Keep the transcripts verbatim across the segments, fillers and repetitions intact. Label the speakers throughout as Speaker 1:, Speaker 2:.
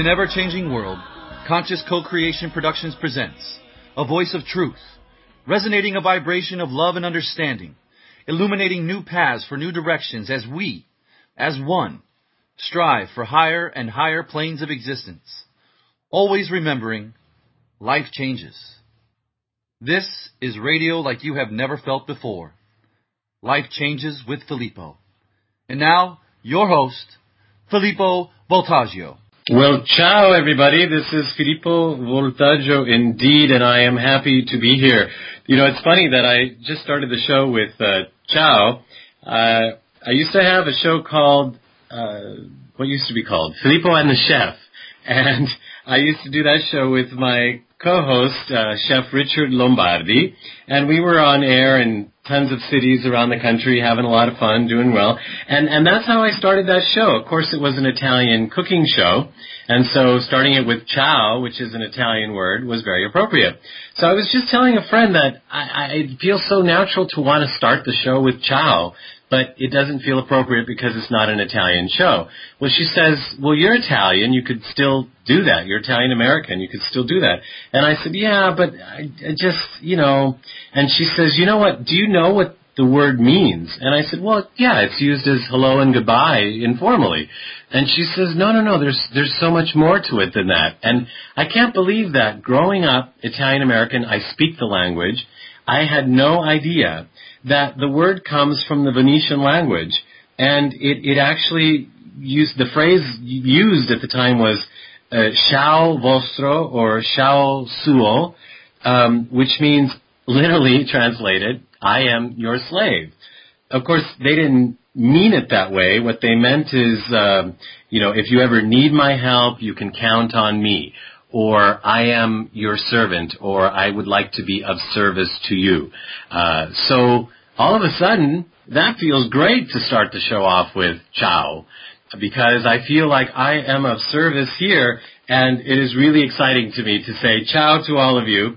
Speaker 1: an ever-changing world, Conscious Co-Creation Productions presents a voice of truth, resonating a vibration of love and understanding, illuminating new paths for new directions as we, as one, strive for higher and higher planes of existence. Always remembering, life changes. This is radio like you have never felt before. Life Changes with Filippo. And now, your host, Filippo Voltaggio.
Speaker 2: Well, ciao everybody. This is Filippo Voltaggio indeed, and I am happy to be here. You know, it's funny that I just started the show with uh, ciao. Uh, I used to have a show called, uh, what used to be called? Filippo and the Chef. And I used to do that show with my co-host, uh, Chef Richard Lombardi, and we were on air in tons of cities around the country, having a lot of fun, doing well, and and that's how I started that show. Of course, it was an Italian cooking show, and so starting it with ciao, which is an Italian word, was very appropriate. So I was just telling a friend that I, I it feels so natural to want to start the show with ciao, but it doesn't feel appropriate because it's not an Italian show. Well, she says, well, you're Italian, you could still do that. You're Italian-American, you could still do that. And I said, yeah, but I, I just, you know, and she says, you know what, do you know what the word means? And I said, well, yeah, it's used as hello and goodbye informally. And she says, no, no, no, there's there's so much more to it than that. And I can't believe that growing up Italian-American, I speak the language, I had no idea that the word comes from the Venetian language, and it, it actually used, the phrase used at the time was uh, ciao vostro or ciao suo, um, which means, literally translated, I am your slave. Of course, they didn't mean it that way. What they meant is, uh, you know, if you ever need my help, you can count on me. Or I am your servant, or I would like to be of service to you. Uh, so all of a sudden, that feels great to start the show off with ciao, because I feel like I am of service here, and it is really exciting to me to say ciao to all of you.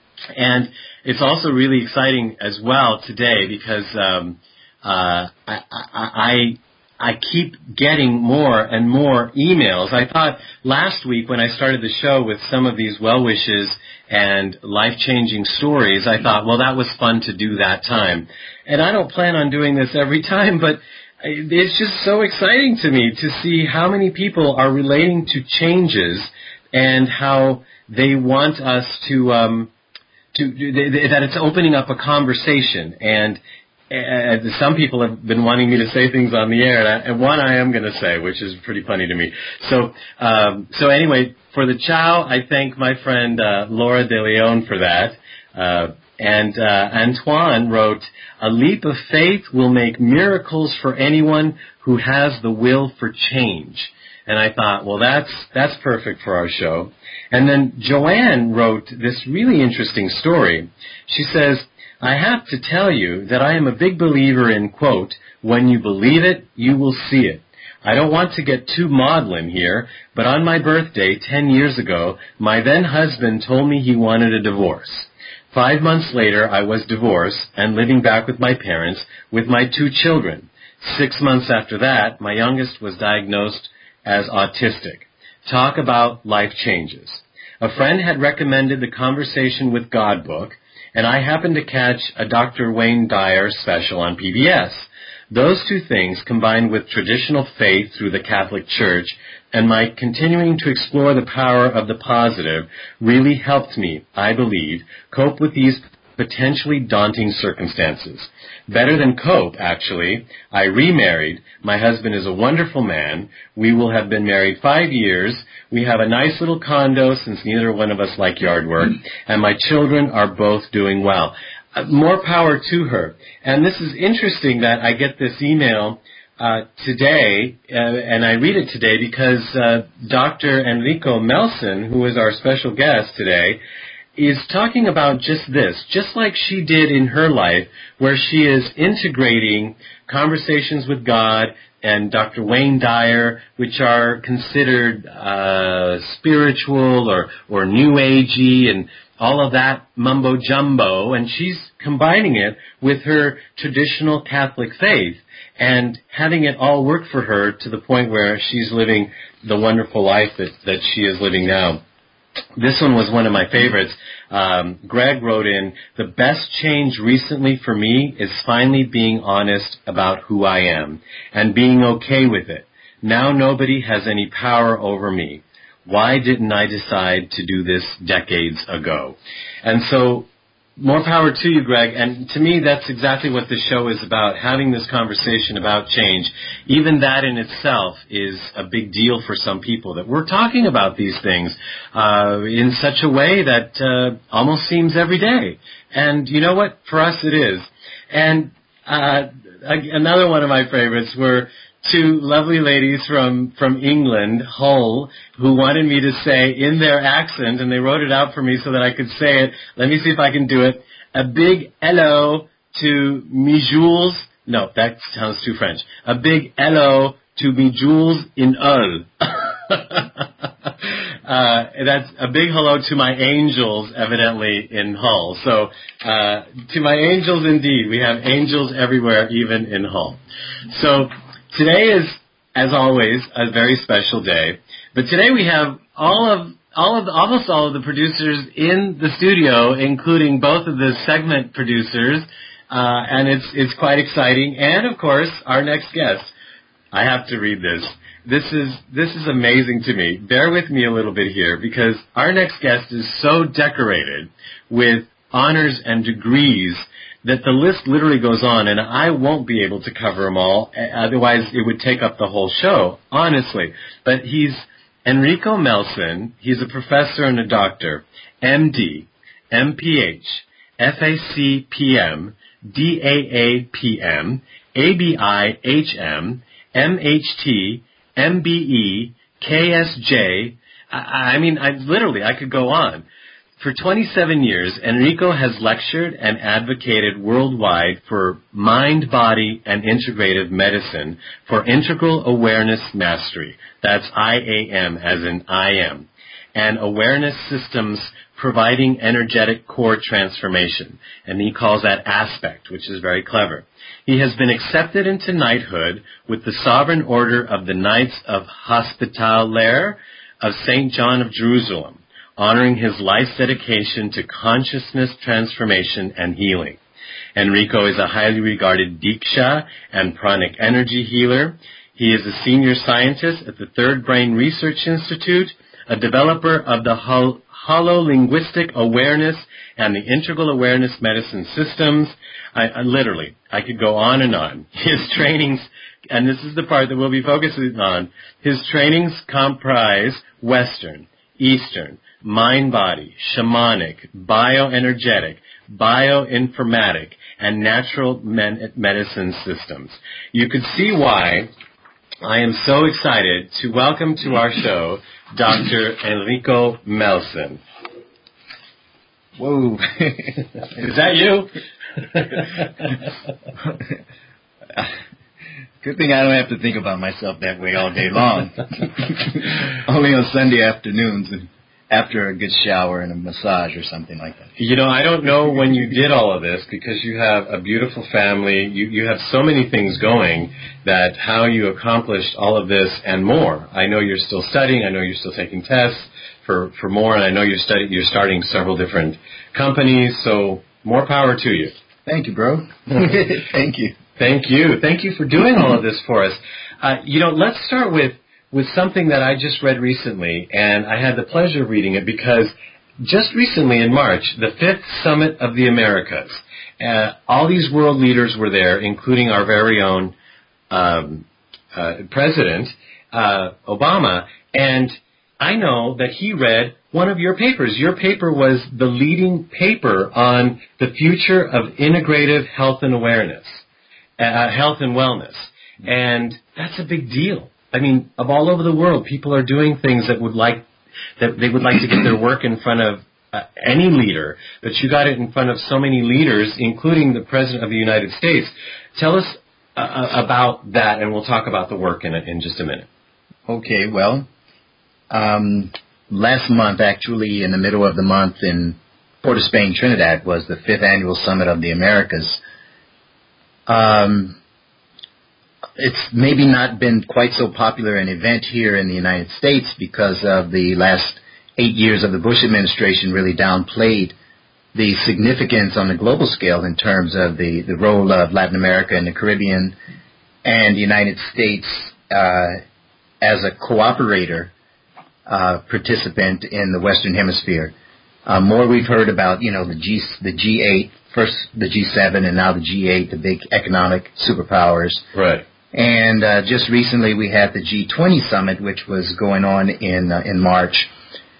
Speaker 2: And it's also really exciting as well today because um, uh, I, I, I I keep getting more and more emails. I thought last week when I started the show with some of these well wishes and life-changing stories, I thought, well, that was fun to do that time. And I don't plan on doing this every time, but it's just so exciting to me to see how many people are relating to changes and how they want us to, um, to that it's opening up a conversation. And Uh, some people have been wanting me to say things on the air, and, I, and one I am going to say, which is pretty funny to me. So, um, so anyway, for the ciao, I thank my friend uh, Laura De Leon for that. Uh, and uh, Antoine wrote, "A leap of faith will make miracles for anyone who has the will for change." And I thought, well, that's that's perfect for our show. And then Joanne wrote this really interesting story. She says, I have to tell you that I am a big believer in, quote, when you believe it, you will see it. I don't want to get too maudlin here, but on my birthday ten years ago, my then-husband told me he wanted a divorce. Five months later, I was divorced and living back with my parents with my two children. Six months after that, my youngest was diagnosed as autistic. Talk about life changes. A friend had recommended the Conversation with God book, and I happened to catch a Doctor Wayne Dyer special on P B S. Those two things, combined with traditional faith through the Catholic Church and my continuing to explore the power of the positive, really helped me, I believe, cope with these potentially daunting circumstances. Better than cope, actually. I remarried. My husband is a wonderful man. We will have been married five years. We have a nice little condo since neither one of us like yard work. And my children are both doing well. Uh, more power to her. And this is interesting that I get this email uh, today, uh, and I read it today because uh, Doctor Enrico Melson, who is our special guest today, is talking about just this, just like she did in her life, where she is integrating Conversations with God and Doctor Wayne Dyer, which are considered uh, spiritual or, or new agey, and all of that mumbo jumbo, and she's combining it with her traditional Catholic faith and having it all work for her to the point where she's living the wonderful life that, that she is living now. This one was one of my favorites. Um, Greg wrote in, the best change recently for me is finally being honest about who I am and being okay with it. Now nobody has any power over me. Why didn't I decide to do this decades ago? And so, more power to you, Greg. And to me, that's exactly what this show is about, having this conversation about change. Even that in itself is a big deal for some people, that we're talking about these things uh, in such a way that uh, almost seems every day. And you know what? For us, it is. And uh, another one of my favorites were two lovely ladies from, from England, Hull, who wanted me to say in their accent, and they wrote it out for me so that I could say it. Let me see if I can do it. A big hello to me Jules. No, that sounds too French. A big hello to me Jules in Hull. uh, that's a big hello to my angels, evidently, in Hull. So, uh, to my angels indeed. We have angels everywhere, even in Hull. So, today is, as always, a very special day. But today we have all of, all of, the, almost all of the producers in the studio, including both of the segment producers, uh, and it's it's quite exciting. And of course, our next guest. I have to read this. This is this is amazing to me. Bear with me a little bit here, because our next guest is so decorated with honors and degrees that the list literally goes on, and I won't be able to cover them all. Otherwise, it would take up the whole show, honestly. But he's Enrico Melson. He's a professor and a doctor, M D, M P H, F A C P M, D A A P M, A B I H M, M H T, M B E, K S J. I, I mean, I literally, I could go on. For twenty-seven years, Enrico has lectured and advocated worldwide for mind, body, and integrative medicine for integral awareness mastery. That's I A M, as in I am. And awareness systems providing energetic core transformation. And he calls that aspect, which is very clever. He has been accepted into knighthood with the Sovereign Order of the Knights of Hospitaller of Saint John of Jerusalem, honoring his life's dedication to consciousness transformation and healing. Enrico is a highly regarded Diksha and pranic energy healer. He is a senior scientist at the Third Brain Research Institute, a developer of the hol- holo-linguistic awareness and the integral awareness medicine systems. I, I literally, I could go on and on. His trainings, and this is the part that we'll be focusing on, his trainings comprise Western, Eastern, mind-body, shamanic, bioenergetic, bioinformatic, and natural men- medicine systems. You could see why I am so excited to welcome to our show Doctor Enrico Melson.
Speaker 3: Whoa.
Speaker 2: Is that you?
Speaker 3: Good thing I don't have to think about myself that way all day long. Only on Sunday afternoons and after a good shower and a massage or something like that.
Speaker 2: You know, I don't know when you did all of this, because you have a beautiful family. You, you have so many things going, that how you accomplished all of this and more. I know you're still studying. I know you're still taking tests for, for more. And I know you're studying, you're starting several different companies. So more power to you.
Speaker 3: Thank you, bro. Thank you.
Speaker 2: Thank you. Thank you for doing all of this for us. Uh, you know, let's start with with something that I just read recently, and I had the pleasure of reading it because just recently in March, the fifth Summit of the Americas, uh, all these world leaders were there, including our very own um, uh, President, uh, Obama, and I know that he read one of your papers. Your paper was the leading paper on the future of integrative health and awareness, uh, health and wellness, and that's a big deal. I mean, of all over the world, people are doing things that would like that they would like to get their work in front of uh, any leader. But you got it in front of so many leaders, including the President of the United States. Tell us uh, about that, and we'll talk about the work in it in just a minute.
Speaker 3: Okay. Well, um, last month, actually, in the middle of the month in Port of Spain, Trinidad, was the fifth annual Summit of the Americas. Um, it's maybe not been quite so popular an event here in the United States because of the last eight years of the Bush administration really downplayed the significance on the global scale in terms of the, the role of Latin America and the Caribbean and the United States uh, as a cooperator uh, participant in the Western Hemisphere. Uh, more we've heard about, you know, the G the G eight, first the G seven, and now the G eight, the big economic superpowers.
Speaker 2: Right.
Speaker 3: And uh, just recently we had the G twenty summit, which was going on in uh, in March.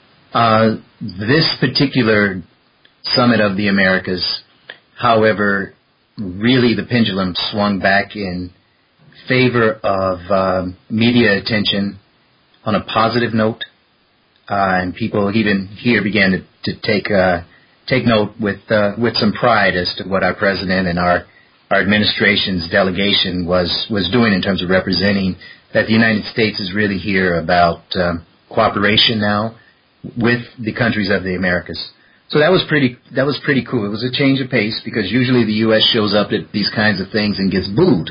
Speaker 3: Uh, this particular Summit of the Americas, however, really the pendulum swung back in favor of um, media attention on a positive note, uh, and people even here began to, to take uh, take note with uh, with some pride as to what our president and our our administration's delegation was was doing in terms of representing that the United States is really here about um, cooperation now with the countries of the Americas. So that was pretty that was pretty cool. It was a change of pace because usually the U S shows up at these kinds of things and gets booed.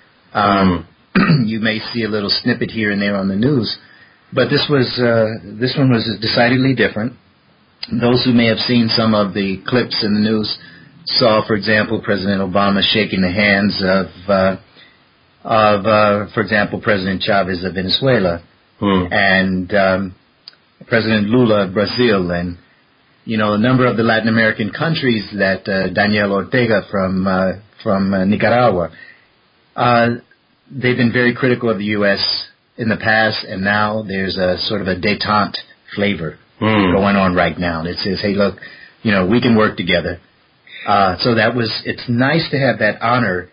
Speaker 3: Um, mm. You may see a little snippet here and there on the news, but this was uh, this one was decidedly different. Those who may have seen some of the clips in the news saw, for example, President Obama shaking the hands of uh, of, uh, for example, President Chavez of Venezuela mm. and um, President Lula of Brazil, and you know, a number of the Latin American countries that uh, Daniel Ortega from uh, from uh, Nicaragua, uh, they've been very critical of the U S in the past, and now there's a sort of a détente flavor mm. going on right now. It says, hey, look, you know, we can work together. Uh, so that was, it's nice to have that honor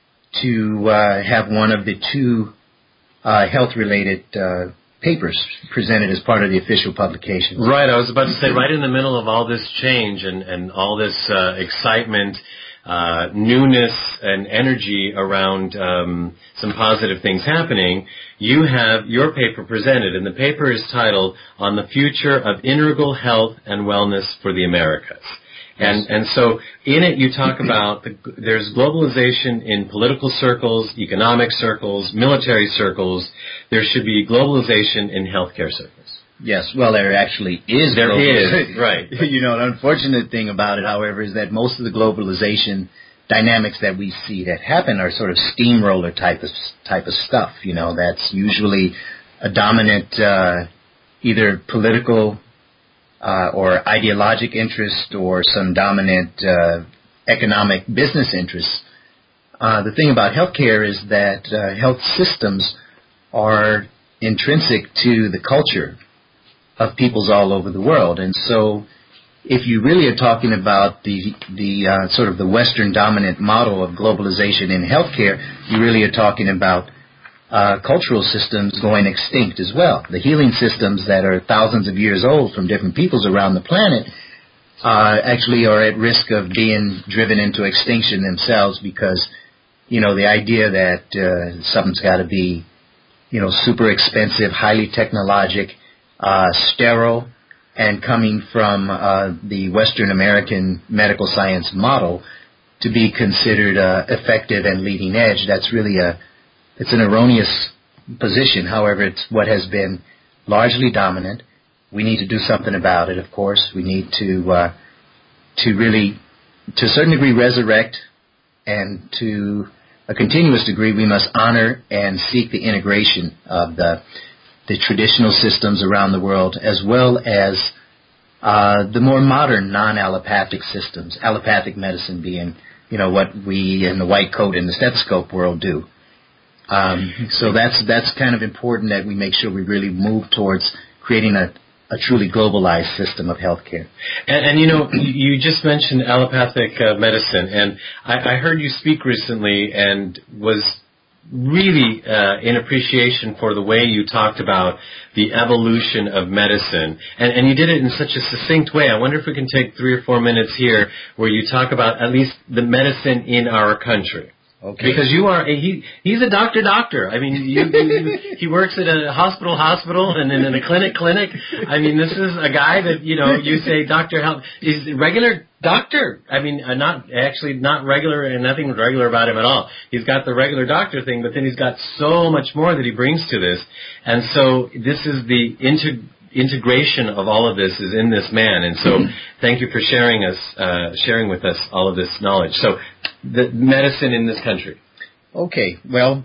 Speaker 3: to uh, have one of the two uh, health-related uh papers presented as part of the official publication.
Speaker 2: Right, I was about to say, right in the middle of all this change and, and all this uh, excitement, uh, newness, and energy around um, some positive things happening, you have your paper presented, and the paper is titled On the Future of Integral Health and Wellness for the Americas. And and so in it you talk about the, there's globalization in political circles, economic circles, military circles. There should be globalization in healthcare circles.
Speaker 3: Yes, well, there actually is.
Speaker 2: There is, right.
Speaker 3: You know, the unfortunate thing about it, however, is that most of the globalization dynamics that we see that happen are sort of steamroller type of type of stuff. You know, that's usually a dominant uh, either political Uh, or ideologic interest or some dominant uh, economic business interest. Uh, the thing about healthcare is that uh, health systems are intrinsic to the culture of peoples all over the world. And so if you really are talking about the, the uh, sort of the Western dominant model of globalization in healthcare, you really are talking about Uh, cultural systems going extinct as well. The healing systems that are thousands of years old from different peoples around the planet uh, actually are at risk of being driven into extinction themselves because, you know, the idea that uh, something's got to be, you know, super expensive, highly technologic, uh, sterile, and coming from uh, the Western American medical science model to be considered uh, effective and leading edge, that's really a It's an erroneous position. However, it's what has been largely dominant. We need to do something about it, of course. We need to uh, to really, to a certain degree, resurrect, and to a continuous degree, we must honor and seek the integration of the the traditional systems around the world, as well as uh, the more modern non-allopathic systems. Allopathic medicine being, you know, what we in the white coat and the stethoscope world do. Um, so that's that's kind of important that we make sure we really move towards creating a, a truly globalized system of healthcare.
Speaker 2: And, and you know, you just mentioned allopathic uh, medicine, and I, I heard you speak recently and was really uh, in appreciation for the way you talked about the evolution of medicine. And, and you did it in such a succinct way. I wonder if we can take three or four minutes here where you talk about at least the medicine in our country.
Speaker 3: Okay.
Speaker 2: Because you are, he, he's a doctor doctor. I mean, you, you, he works at a hospital hospital and then in a clinic clinic. I mean, this is a guy that, you know, you say doctor help, he's a regular doctor. I mean, uh, not, actually not regular and nothing regular about him at all. He's got the regular doctor thing, but then he's got so much more that he brings to this. And so this is the integ- integration of all of this is in this man. And so thank you for sharing us, uh, sharing with us all of this knowledge. So the medicine in this country.
Speaker 3: Okay, well,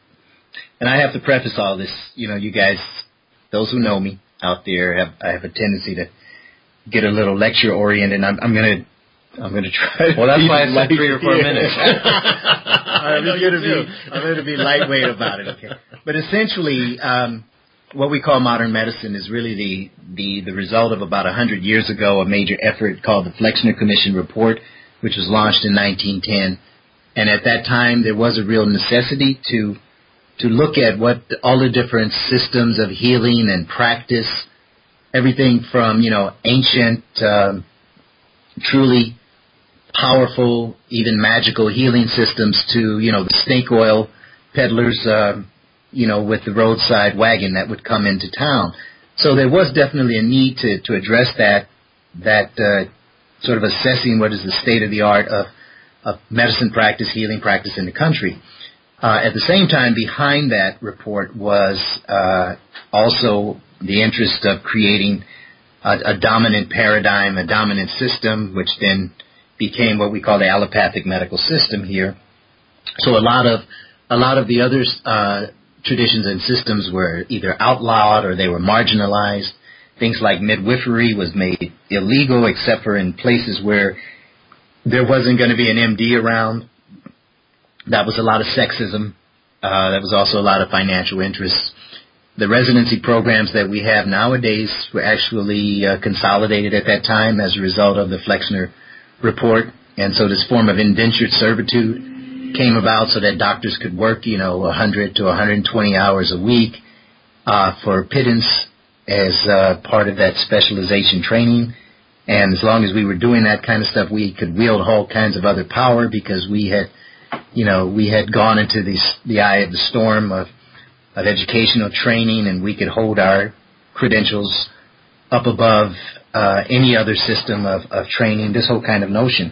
Speaker 3: and I have to preface all this, you know, you guys, those who know me out there, have, I have a tendency to get a little lecture oriented, and I'm, I'm gonna, I'm gonna try.
Speaker 2: Well, that's why I said three or four minutes.
Speaker 3: I'm gonna be, I'm gonna be lightweight about it, okay? But essentially, um, what we call modern medicine is really the the the result of about a hundred years ago, a major effort called the Flexner Commission Report, which was launched in nineteen ten. And at that time, there was a real necessity to to look at what all the different systems of healing and practice, everything from, you know, ancient, um, truly powerful, even magical healing systems to, you know, the snake oil peddlers, uh, you know, with the roadside wagon that would come into town. So there was definitely a need to, to address that, that uh, sort of assessing what is the state of the art of, of medicine practice, healing practice in the country. Uh, at the same time, behind that report was uh, also the interest of creating a, a dominant paradigm, a dominant system, which then became what we call the allopathic medical system here. So a lot of a lot of the other uh, traditions and systems were either outlawed or they were marginalized. Things like midwifery was made illegal, except for in places where there wasn't going to be an M D around. That was a lot of sexism. Uh, that was also a lot of financial interests. The residency programs that we have nowadays were actually uh, consolidated at that time as a result of the Flexner report. And so this form of indentured servitude came about so that doctors could work, you know, one hundred to one hundred twenty hours a week uh, for pittance as uh, part of that specialization training. And as long as we were doing that kind of stuff, we could wield all kinds of other power because we had, you know, we had gone into the, the eye of the storm of, of educational training, and we could hold our credentials up above uh, any other system of, of training, this whole kind of notion.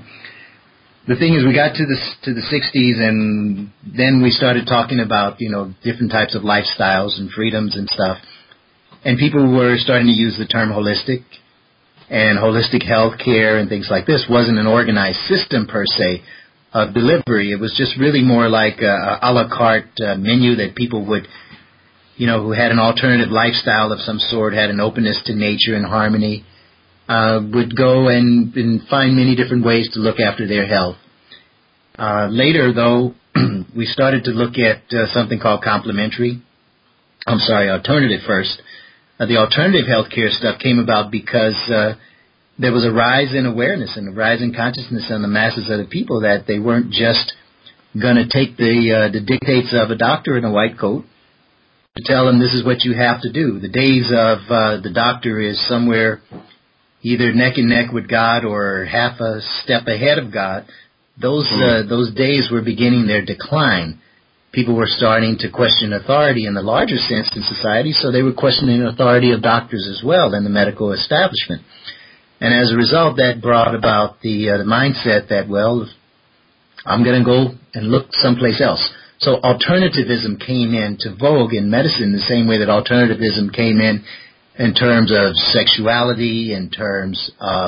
Speaker 3: The thing is, we got to the, to the sixties, and then we started talking about, you know, different types of lifestyles and freedoms and stuff. And people were starting to use the term holistic, and holistic health care and things like this wasn't an organized system per se of delivery. It was just really more like a, a la carte uh, menu that people would, you know, who had an alternative lifestyle of some sort, had an openness to nature and harmony, uh, would go and, and find many different ways to look after their health. Uh, later, though, we started to look at uh, something called complementary, I'm sorry, alternative first. Uh, the alternative healthcare stuff came about because uh, there was a rise in awareness and a rise in consciousness on the masses of the people that they weren't just going to take the uh, the dictates of a doctor in a white coat to tell them this is what you have to do. The days of uh, the doctor is somewhere either neck and neck with God or half a step ahead of God. Those uh, those days were beginning their decline. People were starting to question authority in the larger sense in society, so they were questioning the authority of doctors as well and the medical establishment. And as a result, that brought about the, uh, the mindset that, well, I'm going to go and look someplace else. So alternativism came into vogue in medicine the same way that alternativism came in in terms of sexuality, in terms of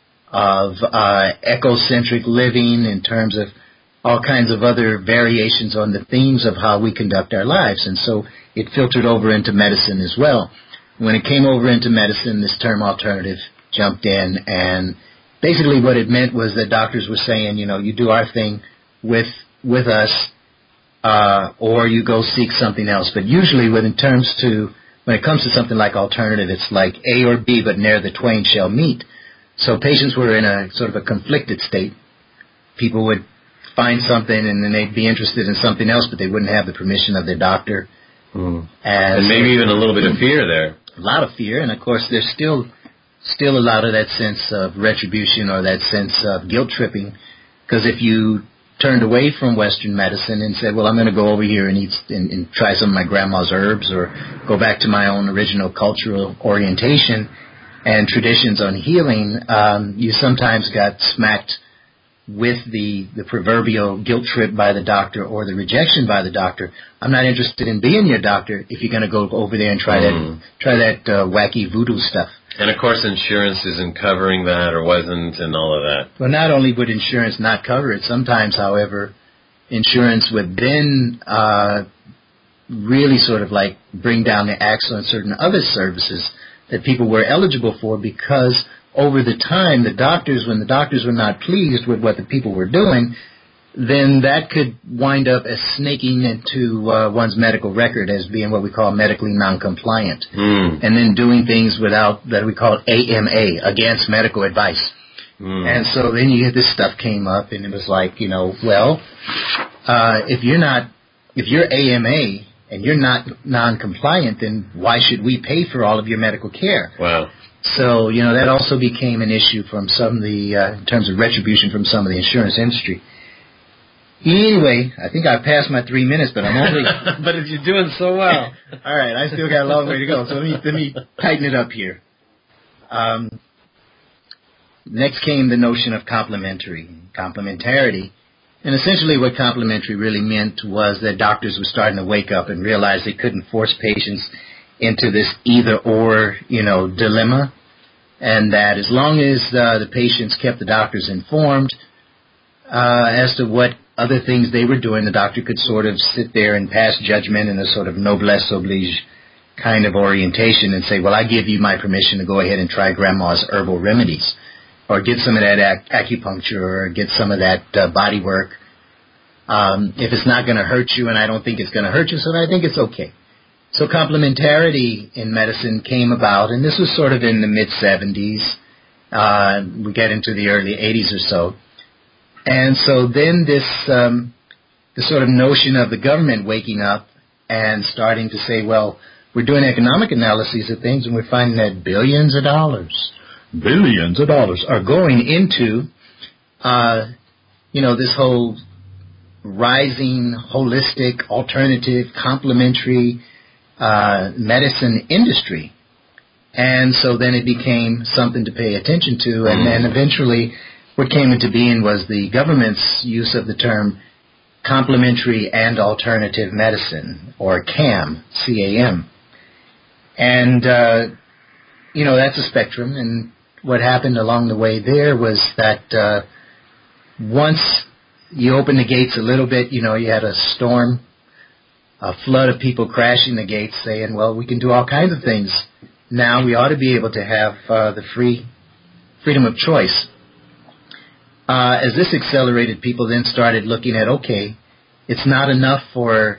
Speaker 3: of uh, ecocentric living, in terms of all kinds of other variations on the themes of how we conduct our lives. And so it filtered over into medicine as well. When it came over into medicine, this term alternative jumped in, and basically what it meant was that doctors were saying, you know, you do our thing with with us, uh, or you go seek something else. But usually when it terms to when it comes to something like alternative, it's like A or B, but ne'er the twain shall meet. So patients were in a sort of a conflicted state. People would find something and then they'd be interested in something else, but they wouldn't have the permission of their doctor.
Speaker 2: Mm. And maybe even a little bit of fear there.
Speaker 3: A lot of fear, and of course there's still still a lot of that sense of retribution or that sense of guilt tripping, because if you turned away from Western medicine and said, well, I'm going to go over here and eat and, and try some of my grandma's herbs, or go back to my own original cultural orientation and traditions on healing, um, you sometimes got smacked with the, the proverbial guilt trip by the doctor or the rejection by the doctor. I'm not interested in being your doctor if you're going to go over there and try mm. that try that uh, wacky voodoo stuff.
Speaker 2: And, of course, insurance isn't covering that or wasn't and all of that.
Speaker 3: Well, not only would insurance not cover it, sometimes, however, insurance would then uh, really sort of like bring down the axe on certain other services that people were eligible for, because over the time, the doctors, when the doctors were not pleased with what the people were doing, then that could wind up as snaking into uh, one's medical record as being what we call medically non-compliant, mm. and then doing things without, that we call A M A, against medical advice. Mm. And so then you, this stuff came up, and it was like, you know, well, uh, if you're not, if you're A M A and you're not non-compliant, then why should we pay for all of your medical care?
Speaker 2: Wow.
Speaker 3: So, you know, that also became an issue from some of the, uh, in terms of retribution from some of the insurance industry. Anyway, I think I passed my three minutes, but I'm only...
Speaker 2: but if you're doing so well.
Speaker 3: All right, I still got a long way to go, so let me, let me tighten it up here. Um, next came the notion of complementary, complementarity. And essentially what complementary really meant was that doctors were starting to wake up and realize they couldn't force patients into this either-or, you know, dilemma, and that as long as uh, the patients kept the doctors informed uh, as to what other things they were doing, the doctor could sort of sit there and pass judgment in a sort of noblesse oblige kind of orientation and say, well, I give you my permission to go ahead and try grandma's herbal remedies, or get some of that ac- acupuncture, or get some of that uh, body work. Um, if it's not going to hurt you, and I don't think it's going to hurt you, so I think it's okay. So complementarity in medicine came about, and this was sort of in the mid-seventies. Uh, we get into the early eighties or so. And so then this, um, the sort of notion of the government waking up and starting to say, well, we're doing economic analyses of things, and we're finding that billions of dollars, billions of dollars are going into, uh, you know, this whole rising, holistic, alternative, complementary uh, medicine industry. And so then it became something to pay attention to, and then eventually what came into being was the government's use of the term complementary and alternative medicine, or C A M, C A M. And, uh, you know, that's a spectrum, and what happened along the way there was that uh, once you open the gates a little bit, you know, you had a storm, a flood of people crashing the gates saying, well, we can do all kinds of things. Now we ought to be able to have uh, the free freedom of choice. Uh, as this accelerated, people then started looking at, okay, it's not enough for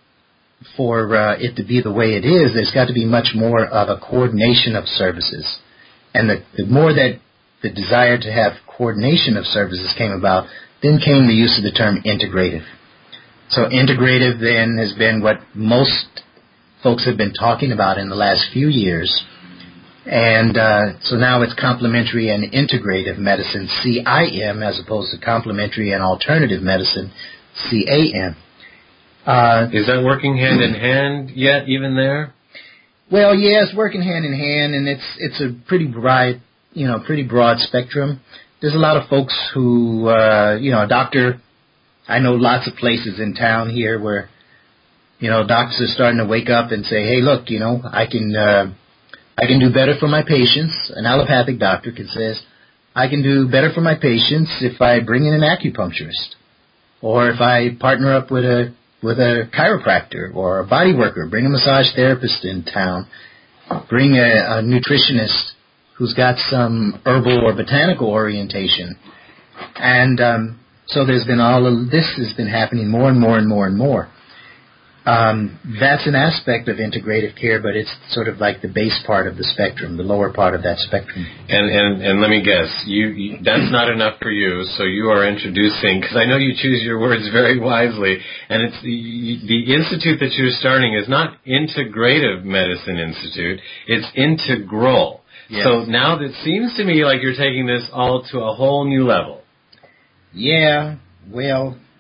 Speaker 3: for uh, it to be the way it is. There's got to be much more of a coordination of services. And the, the more that the desire to have coordination of services came about, then came the use of the term integrative. So integrative then has been what most folks have been talking about in the last few years. And uh, so now it's complementary and integrative medicine, C I M, as opposed to complementary and alternative medicine, C A M.
Speaker 2: Uh, Is that working hand in hand yet, even there?
Speaker 3: Well, yeah, it's working hand in hand, and it's it's a pretty broad, you know, pretty broad spectrum. There's a lot of folks who, uh, you know, a doctor. I know lots of places in town here where, you know, doctors are starting to wake up and say, hey, look, you know, I can uh, I can do better for my patients. An allopathic doctor can says, I can do better for my patients if I bring in an acupuncturist, or if I partner up with a with a chiropractor or a body worker, bring a massage therapist in town, bring a, a nutritionist who's got some herbal or botanical orientation. And um, so there's been all of this has been happening more and more and more and more. Um, that's an aspect of integrative care, but it's sort of like the base part of the spectrum, the lower part of that spectrum.
Speaker 2: And and, and let me guess, you, you that's not enough for you, so you are introducing, because I know you choose your words very wisely, and it's the, the institute that you're starting is not Integrative Medicine Institute, it's Integral. Yes. So now it seems to me like you're taking this all to a whole new level.
Speaker 3: Yeah, well,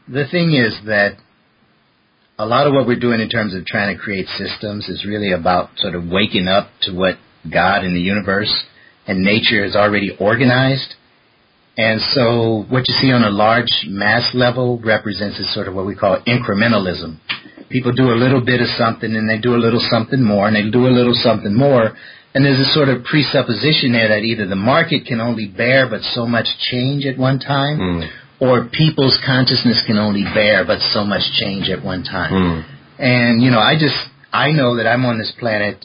Speaker 3: the thing is that a lot of what we're doing in terms of trying to create systems is really about sort of waking up to what God and the universe and nature is already organized. And so what you see on a large mass level represents is sort of what we call incrementalism. People do a little bit of something, and they do a little something more, and they do a little something more. And there's a sort of presupposition there that either the market can only bear but so much change at one time, mm. or people's consciousness can only bear but so much change at one time. Mm. And, you know, I just, I know that I'm on this planet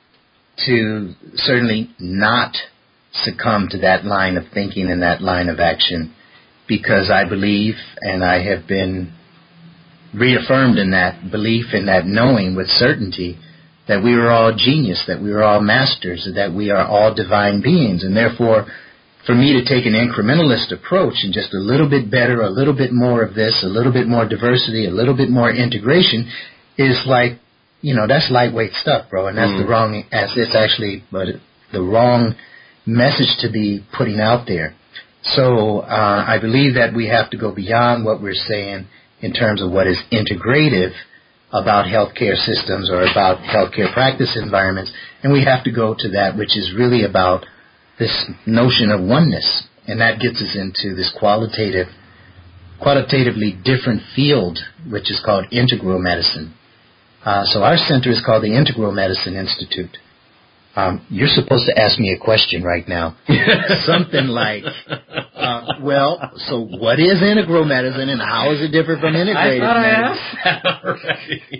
Speaker 3: to certainly not succumb to that line of thinking and that line of action, because I believe, and I have been reaffirmed in that belief, in that knowing with certainty, that we are all genius, that we are all masters, that we are all divine beings. And therefore, for me to take an incrementalist approach and just a little bit better, a little bit more of this, a little bit more diversity, a little bit more integration is like, you know, that's lightweight stuff, bro. And that's mm. the wrong, as it's actually but the wrong message to be putting out there. So uh, I believe that we have to go beyond what we're saying in terms of what is integrative about healthcare systems or about healthcare practice environments, and we have to go to that which is really about this notion of oneness, and that gets us into this qualitative, qualitatively different field, which is called integral medicine. Uh, so our center is called the Integral Medicine Institute. Um, you're supposed to ask me a question right now. Something like, uh, well, so what is integral medicine and how is it different from integrative
Speaker 2: I thought
Speaker 3: medicine?
Speaker 2: I asked that already.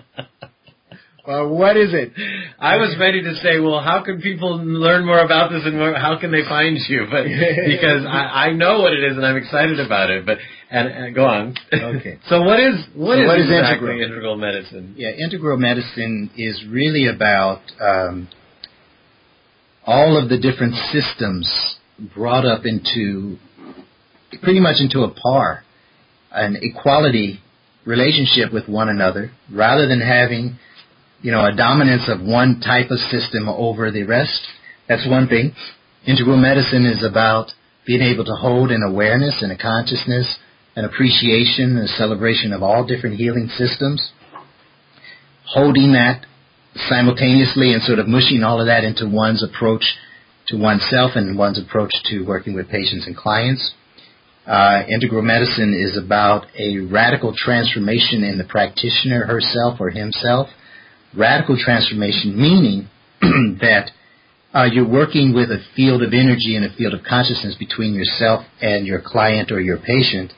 Speaker 3: Well, what is it?
Speaker 2: I was ready to say, well, how can people learn more about this and more, how can they find you? But because I, I know what it is and I'm excited about it. But and, and go on.
Speaker 3: Okay.
Speaker 2: So what is what
Speaker 3: so
Speaker 2: is,
Speaker 3: what is
Speaker 2: exactly
Speaker 3: integral?
Speaker 2: integral medicine?
Speaker 3: Yeah, integral medicine is really about um, all of the different systems brought up into pretty much into a par, an equality relationship with one another, rather than having, you know, a dominance of one type of system over the rest. That's one thing. Integral medicine is about being able to hold an awareness and a consciousness, an appreciation, a celebration of all different healing systems, holding that simultaneously and sort of mushing all of that into one's approach to oneself and one's approach to working with patients and clients. Uh, integral medicine is about a radical transformation in the practitioner herself or himself. Radical transformation meaning that uh, you're working with a field of energy and a field of consciousness between yourself and your client or your patient.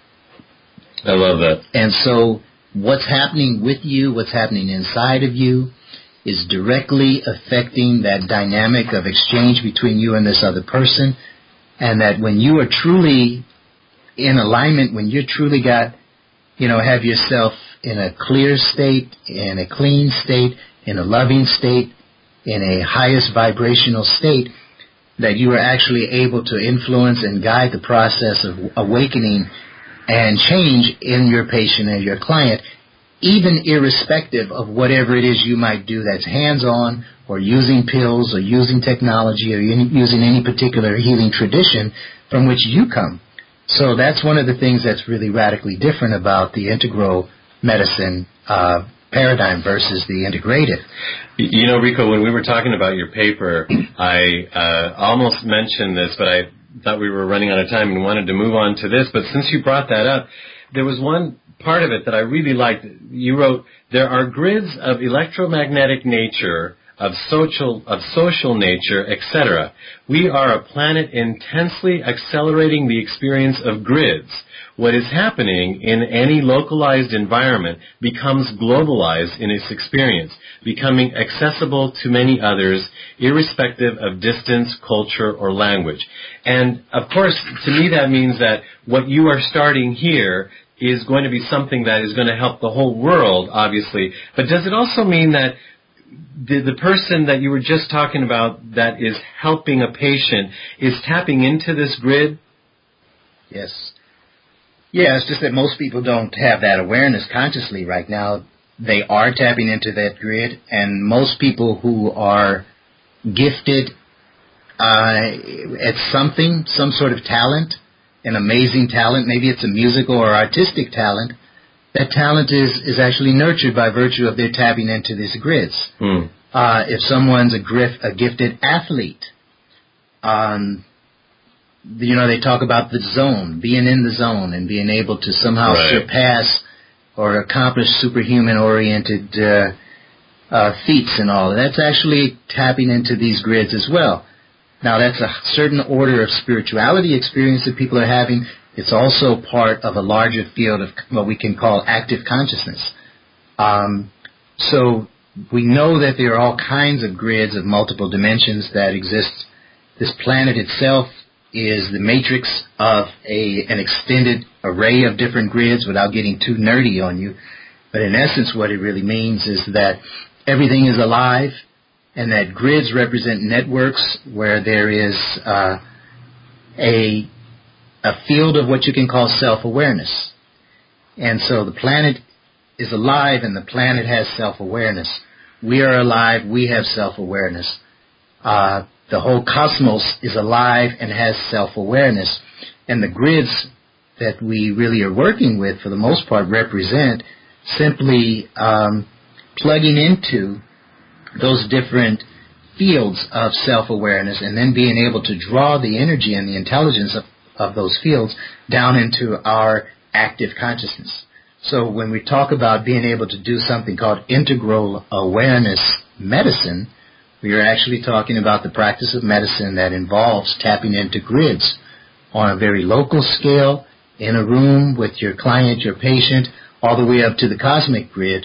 Speaker 2: I love that.
Speaker 3: And so what's happening with you, what's happening inside of you, is directly affecting that dynamic of exchange between you and this other person. And that when you are truly in alignment, when you truly got, you know, have yourself in a clear state, in a clean state, in a loving state, in a highest vibrational state, that you are actually able to influence and guide the process of awakening and change in your patient and your client, even irrespective of whatever it is you might do that's hands-on or using pills or using technology or using any particular healing tradition from which you come. So that's one of the things that's really radically different about the integral medicine uh, paradigm versus the integrative.
Speaker 2: You know, Rico, when we were talking about your paper, I uh, almost mentioned this, but I thought we were running out of time and wanted to move on to this. But since you brought that up, there was one part of it that I really liked. You wrote, there are grids of electromagnetic nature, of social, of social nature, et cetera. We are a planet intensely accelerating the experience of grids. What is happening in any localized environment becomes globalized in its experience, becoming accessible to many others, irrespective of distance, culture, or language. And, of course, to me that means that what you are starting here is going to be something that is going to help the whole world, obviously. But does it also mean that the, the person that you were just talking about that is helping a patient is tapping into this grid?
Speaker 3: Yes. Yeah, it's just that most people don't have that awareness consciously right now. They are tapping into that grid, and most people who are gifted uh, at something, some sort of talent, an amazing talent, maybe it's a musical or artistic talent, that talent is, is actually nurtured by virtue of their tapping into these grids.
Speaker 2: Mm.
Speaker 3: Uh, if someone's a, grif- a gifted athlete, um, you know, they talk about the zone, being in the zone and being able to somehow
Speaker 2: right.
Speaker 3: surpass or accomplish superhuman-oriented uh, uh, feats and all. That's actually tapping into these grids as well. Now, that's a certain order of spirituality experience that people are having. It's also part of a larger field of what we can call active consciousness. Um, so we know that there are all kinds of grids of multiple dimensions that exist. This planet itself is the matrix of a an extended array of different grids without getting too nerdy on you. But in essence, what it really means is that everything is alive, and that grids represent networks where there is uh, a a field of what you can call self-awareness. And so the planet is alive, and the planet has self-awareness. We are alive. We have self-awareness. Uh, the whole cosmos is alive and has self-awareness. And the grids that we really are working with, for the most part, represent simply um, plugging into those different fields of self-awareness and then being able to draw the energy and the intelligence of, of those fields down into our active consciousness. So when we talk about being able to do something called integral awareness medicine, we are actually talking about the practice of medicine that involves tapping into grids on a very local scale, in a room with your client, your patient, all the way up to the cosmic grid,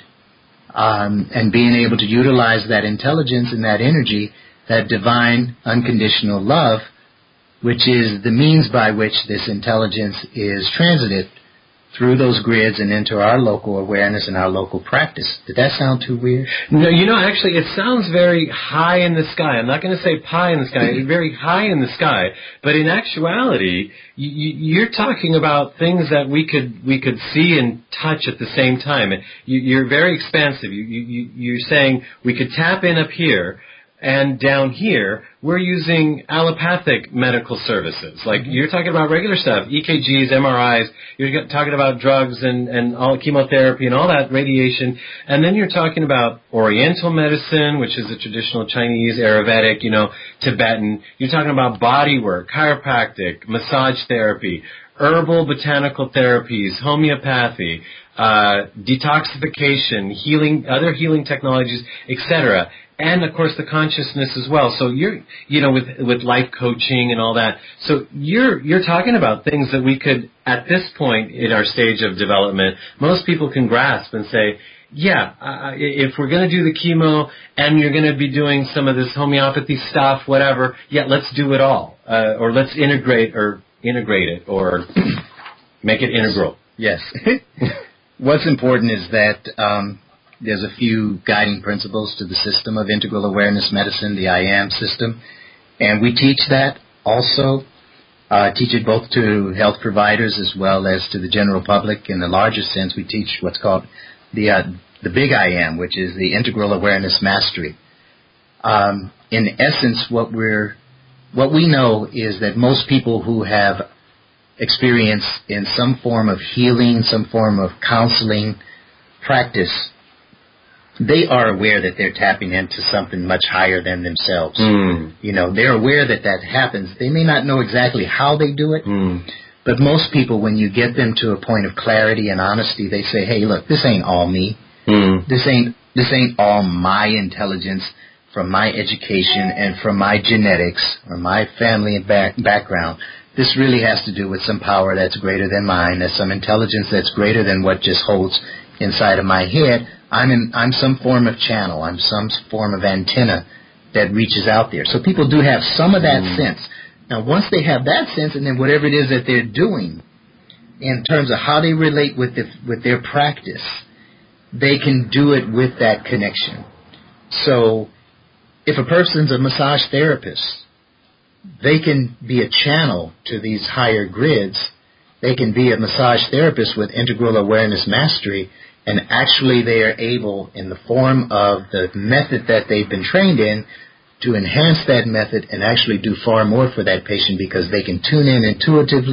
Speaker 3: um, and being able to utilize that intelligence and that energy, that divine unconditional love, which is the means by which this intelligence is transited through those grids and into our local awareness and our local practice. Did that sound too weird?
Speaker 2: No, you know, actually, it sounds very high in the sky. I'm not going to say pie in the sky, very high in the sky. But in actuality, you, you're talking about things that we could we could see and touch at the same time. You, you're very expansive. You, you, you're saying we could tap in up here, and down here, we're using allopathic medical services. Like, mm-hmm. you're talking about regular stuff, E K Gs, M R Is. You're talking about drugs and, and all chemotherapy and all that radiation. And then you're talking about Oriental medicine, which is the traditional Chinese, Ayurvedic, you know, Tibetan. You're talking about body work, chiropractic, massage therapy, herbal botanical therapies, homeopathy, uh, detoxification, healing, other healing technologies, et cetera. And, of course, the consciousness as well. So you're, you know, with with life coaching and all that. So you're you're talking about things that we could, at this point in our stage of development, most people can grasp and say, yeah, uh, if we're going to do the chemo and you're going to be doing some of this homeopathy stuff, whatever, yeah, let's do it all. Uh, or let's integrate or integrate it or make it integral.
Speaker 3: Yes. What's important is that um, there's a few guiding principles to the system of integral awareness medicine, the I A M system, and we teach that also, uh, teach it both to health providers as well as to the general public. In the larger sense, we teach what's called the uh, the big I A M, which is the integral awareness mastery. Um, in essence, what we're what we know is that most people who have experience in some form of healing, some form of counseling practice, they are aware that they're tapping into something much higher than themselves.
Speaker 2: Mm.
Speaker 3: You know, they're aware that that happens. They may not know exactly how they do it,
Speaker 2: mm.
Speaker 3: but most people, when you get them to a point of clarity and honesty, they say, hey, look, this ain't all me.
Speaker 2: Mm.
Speaker 3: This ain't this ain't all my intelligence from my education and from my genetics or my family and back, background. This really has to do with some power that's greater than mine. There's some intelligence that's greater than what just holds inside of my head. I'm in, I'm some form of channel. I'm some form of antenna that reaches out there. So people do have some of that mm. sense. Now, once they have that sense, and then whatever it is that they're doing in terms of how they relate with the, with their practice, they can do it with that connection. So if a person's a massage therapist, they can be a channel to these higher grids. They can be a massage therapist with integral awareness mastery, and actually they are able, in the form of the method that they've been trained in, to enhance that method and actually do far more for that patient because they can tune in intuitively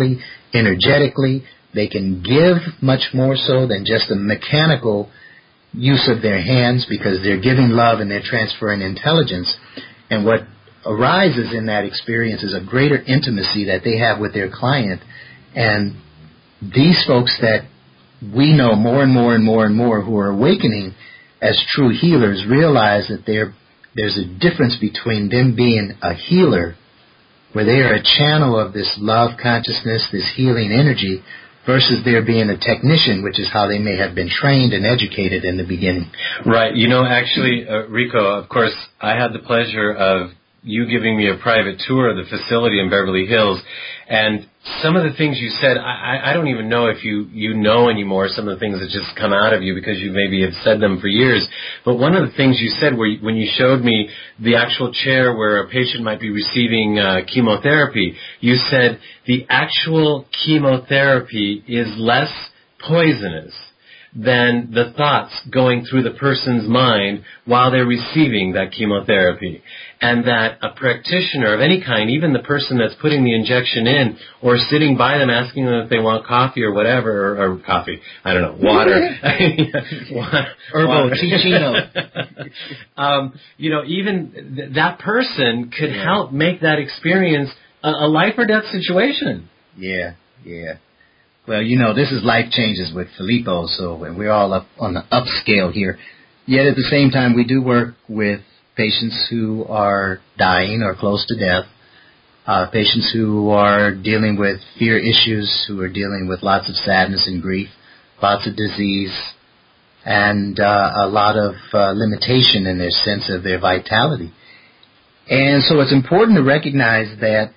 Speaker 3: energetically. They can give much more so than just a mechanical use of their hands, because they're giving love and they're transferring intelligence. And what arises in that experience is a greater intimacy that they have with their client. And these folks that we know more and more and more and more who are awakening as true healers realize that there there's a difference between them being a healer, where they are a channel of this love consciousness, this healing energy, versus there being a technician, which is how they may have been trained and educated in the beginning.
Speaker 2: Right. You know, actually, uh, Rico, of course, I had the pleasure of you giving me a private tour of the facility in Beverly Hills, and some of the things you said, I, I don't even know if you, you know anymore some of the things that just come out of you because you maybe have said them for years. But one of the things you said where you, when you showed me the actual chair where a patient might be receiving uh, chemotherapy, you said the actual chemotherapy is less poisonous than the thoughts going through the person's mind while they're receiving that chemotherapy. And that a practitioner of any kind, even the person that's putting the injection in or sitting by them asking them if they want coffee or whatever, or, or coffee, I don't know, water.
Speaker 3: Herbal Ticino.
Speaker 2: um, you know, even th- that person could yeah. help make that experience a, a life or death situation.
Speaker 3: Yeah, yeah. Well, you know, this is Life Changes with Filippo, so we're all up on the upscale here. Yet at the same time, we do work with patients who are dying or close to death, uh, patients who are dealing with fear issues, who are dealing with lots of sadness and grief, lots of disease, and uh, a lot of uh, limitation in their sense of their vitality. And so it's important to recognize that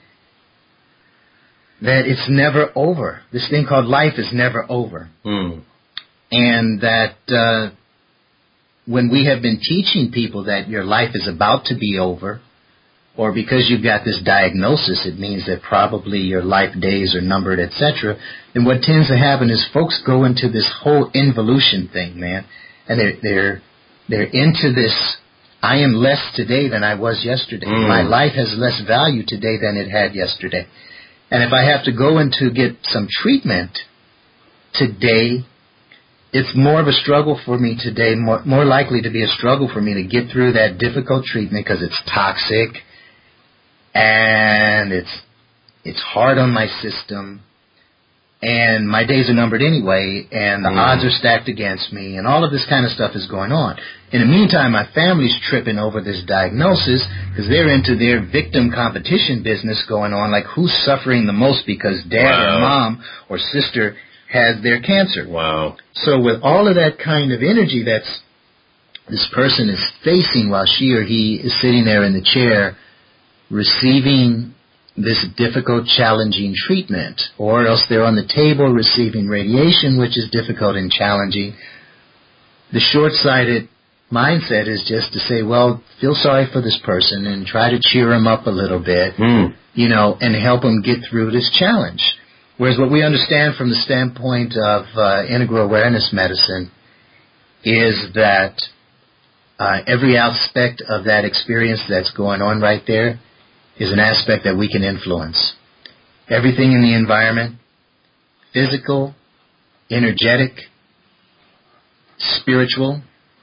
Speaker 3: that it's never over. This thing called life is never over.
Speaker 2: Mm.
Speaker 3: And that uh, when we have been teaching people that your life is about to be over, or because you've got this diagnosis, it means that probably your life days are numbered, et cetera, then what tends to happen is folks go into this whole involution thing, man. And they're, they're, they're into this, I am less today than I was yesterday.
Speaker 2: Mm.
Speaker 3: My life has less value today than it had yesterday. And if I have to go in to get some treatment today, it's more of a struggle for me today, more, more likely to be a struggle for me to get through that difficult treatment because it's toxic and it's it's hard on my system, and my days are numbered anyway, and the mm. odds are stacked against me, and all of this kind of stuff is going on. In the meantime, my family's tripping over this diagnosis because they're into their victim competition business going on, like who's suffering the most because dad
Speaker 2: wow.
Speaker 3: or mom or sister has their cancer.
Speaker 2: Wow.
Speaker 3: So with all of that kind of energy that's this person is facing while she or he is sitting there in the chair receiving this difficult, challenging treatment, or else they're on the table receiving radiation, which is difficult and challenging, the short-sighted mindset is just to say, well, feel sorry for this person and try to cheer them up a little bit,
Speaker 2: mm. you
Speaker 3: know, and help them get through this challenge. Whereas what we understand from the standpoint of uh, integral awareness medicine is that uh, every aspect of that experience that's going on right there is an aspect that we can influence. Everything in the environment, physical, energetic, spiritual,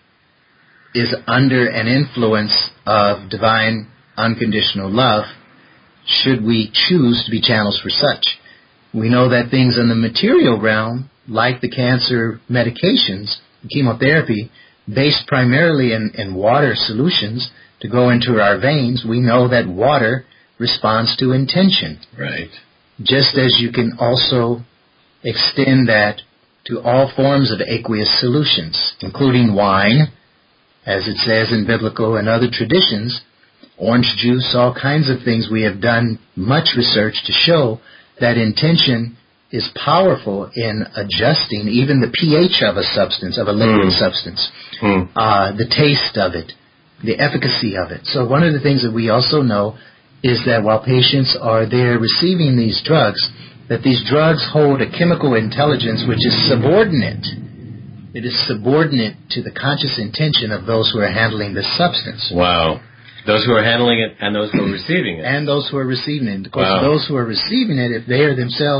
Speaker 3: is under an influence of divine unconditional love should we choose to be channels for such. We know that things in the material realm, like the cancer medications, chemotherapy, based primarily in, in water solutions to go into our veins, we know that water responds to intention.
Speaker 2: Right.
Speaker 3: Just as you can also extend that to all forms of aqueous solutions, including wine, as it says in biblical and other traditions, orange juice, all kinds of things. We have done much research to show that intention is powerful in adjusting even the pH of a substance, of a liquid mm. substance,
Speaker 2: mm.
Speaker 3: uh, the taste of it, the efficacy of it. So one of the things that we also know is that while patients are there receiving these drugs, that these drugs hold a chemical intelligence which is subordinate. It is subordinate to the conscious intention of those who are handling this substance.
Speaker 2: Wow. Those who are handling it and those who are receiving it.
Speaker 3: And those who are receiving it. Of course,
Speaker 2: wow.
Speaker 3: those who are receiving it, if they are themselves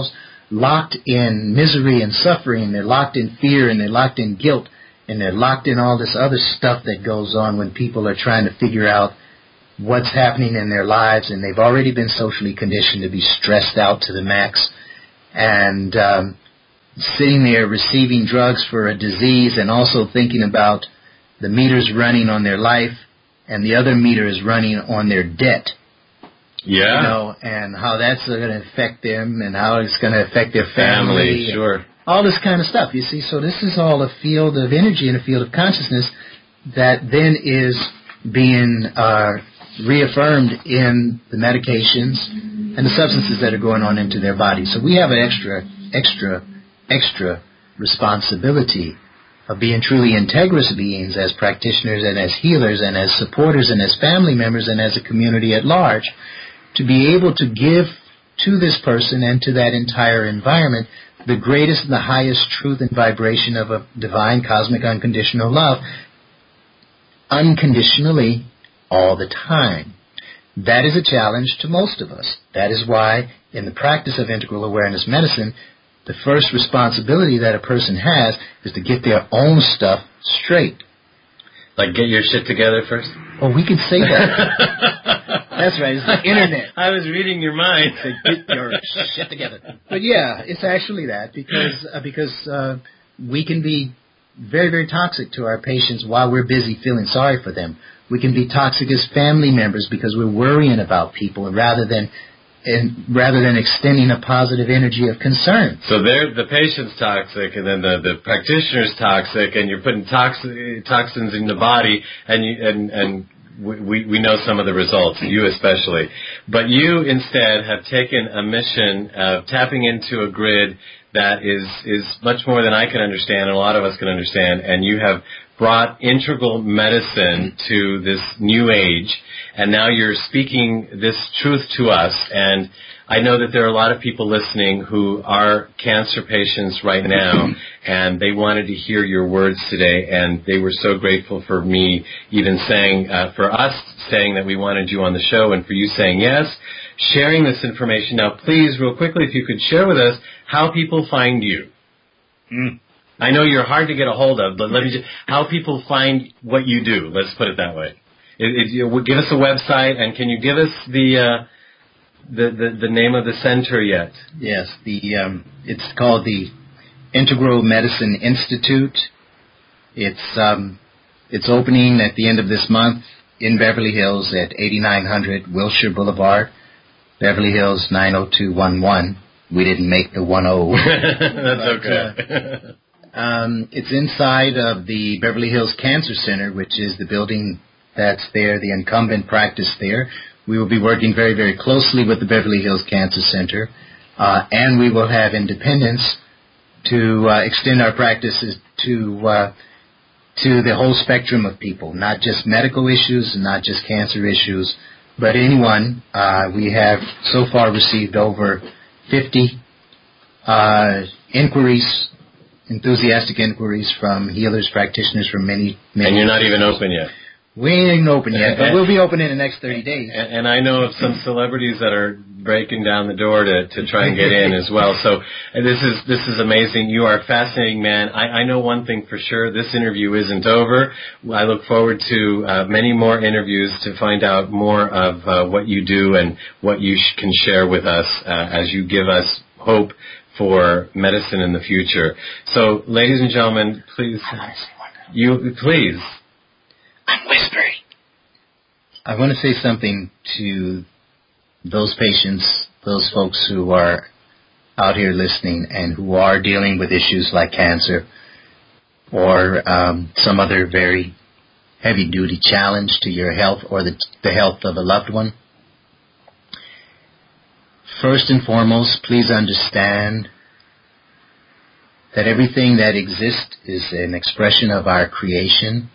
Speaker 3: locked in misery and suffering, they're locked in fear, and they're locked in guilt, and they're locked in all this other stuff that goes on when people are trying to figure out what's happening in their lives, and they've already been socially conditioned to be stressed out to the max, and um, sitting there receiving drugs for a disease and also thinking about the meters running on their life and the other meter is running on their debt.
Speaker 2: Yeah.
Speaker 3: You know, and how that's going to affect them and how it's going to affect their family.
Speaker 2: Family, sure.
Speaker 3: All this kind of stuff, you see. So this is all a field of energy and a field of consciousness that then is being uh, reaffirmed in the medications and the substances that are going on into their body. So we have an extra, extra, extra responsibility of being truly integrous beings as practitioners and as healers and as supporters and as family members and as a community at large, to be able to give to this person and to that entire environment the greatest and the highest truth and vibration of a divine, cosmic, unconditional love, unconditionally, all the time. That is a challenge to most of us. That is why, in the practice of integral awareness medicine, the first responsibility that a person has is to get their own stuff straight.
Speaker 2: Like, get your shit together first?
Speaker 3: Oh, we can say that. That's right. It's the internet.
Speaker 2: I was reading your mind.
Speaker 3: Say, get your shit together. But yeah, it's actually that because uh, because uh, we can be very, very toxic to our patients while we're busy feeling sorry for them. We can be toxic as family members because we're worrying about people rather than and rather than extending a positive energy of concern.
Speaker 2: So they're, the patient's toxic, and then the, the practitioner's toxic, and you're putting toxi- toxins in the body, and you, and and we we know some of the results, you especially. But you instead have taken a mission of tapping into a grid that is is much more than I can understand, and a lot of us can understand, and you have brought integral medicine to this new age, and now you're speaking this truth to us. And I know that there are a lot of people listening who are cancer patients right now, and they wanted to hear your words today, and they were so grateful for me even saying, uh, for us saying that we wanted you on the show, and for you saying yes, sharing this information. Now, please, real quickly, if you could share with us how people find you. Mm. I know you're hard to get a hold of, but let me just, how people find what you do. Let's put it that way. It, it, you, give us a website, and can you give us the, uh, the, the, the name of the center yet?
Speaker 3: Yes, the, um, it's called the Integral Medicine Institute. It's, um, it's opening at the end of this month in Beverly Hills at eighty-nine hundred Wilshire Boulevard, Beverly Hills nine oh two one one. We didn't make the one oh.
Speaker 2: That's
Speaker 3: but,
Speaker 2: okay.
Speaker 3: uh, Um, it's inside of the Beverly Hills Cancer Center, which is the building that's there, the incumbent practice there. We will be working very, very closely with the Beverly Hills Cancer Center, uh, and we will have independence to uh, extend our practices to uh, to the whole spectrum of people, not just medical issues and not just cancer issues, but anyone. Uh, we have so far received over fifty uh, inquiries, enthusiastic inquiries from healers, practitioners from many, many...
Speaker 2: And you're not even open yet.
Speaker 3: We ain't open yet, but we'll be open in the next thirty days.
Speaker 2: And, and I know of some celebrities that are breaking down the door to, to try and get in as well. So this is this is amazing. You are a fascinating man. I, I know one thing for sure. This interview isn't over. I look forward to uh, many more interviews to find out more of uh, what you do and what you sh- can share with us uh, as you give us hope for medicine in the future. So, ladies and gentlemen, please, you please.
Speaker 3: I'm whispering. I want to say something to those patients, those folks who are out here listening and who are dealing with issues like cancer or um, some other very heavy-duty challenge to your health or the, the health of a loved one. First and foremost, please understand that everything that exists is an expression of our creation,